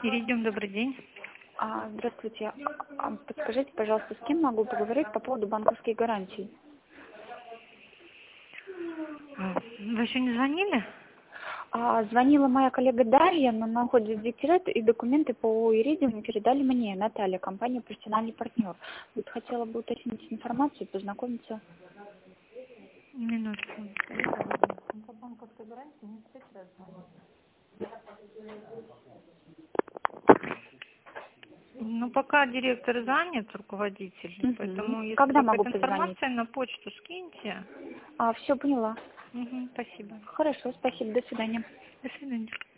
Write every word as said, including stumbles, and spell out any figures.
Иридиум, добрый день. А, Здравствуйте. А, Подскажите, пожалуйста, с кем могу поговорить по поводу банковских гарантий? А, Вы еще не звонили? А, Звонила моя коллега Дарья, но она уходит в декрет, и документы по Иридиуму передали мне, Наталья, компания «Профессиональный партнер». Вот хотела бы уточнить информацию, познакомиться. Минутку. По банковской гарантии не пять раз звонить. Ну, пока директор занят, руководитель, Мгм. поэтому если Когда могу какая-то позвонить? информация на почту скиньте. А, все поняла. Угу, спасибо. Хорошо, спасибо, до свидания. До свидания.